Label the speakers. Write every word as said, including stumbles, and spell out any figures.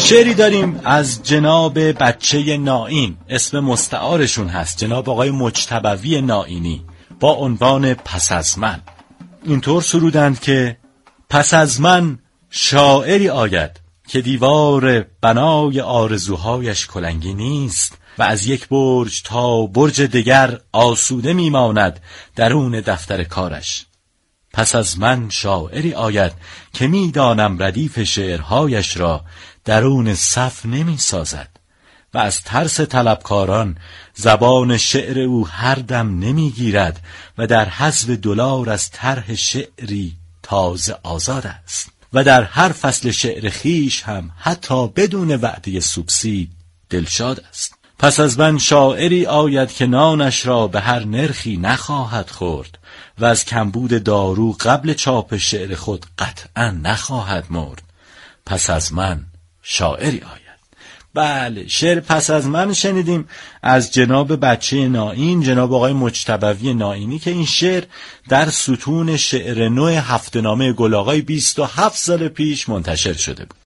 Speaker 1: شعری داریم از جناب بچه نائین، اسم مستعارشون هست، جناب آقای مجتبوی نائینی، با عنوان پس از من. اینطور سرودند که پس از من شاعری آید که دیوار بنای آرزوهایش کلنگی نیست و از یک برج تا برج دیگر آسوده میماند درون دفتر کارش. پس از من شاعری آید که میدانم ردیف شعرهایش را درون صف نمی سازد و از ترس طلبکاران زبان شعر او هر دم نمی گیرد و در حذف دلار از طرح شعری تازه آزاد است و در هر فصل شعر خیش هم حتی بدون وعده سوبسید دلشاد است. پس از من شاعری آید که نانش را به هر نرخی نخواهد خورد و از کمبود دارو قبل چاپ شعر خود قطعا نخواهد مرد. پس از من شاعری آید. بله، شعر پس از من شنیدیم از جناب بچه نائین، جناب آقای مجتبوی نائینی، که این شعر در ستون شعر نو هفته‌نامه گل آقای بیست و هفت سال پیش منتشر شده بود.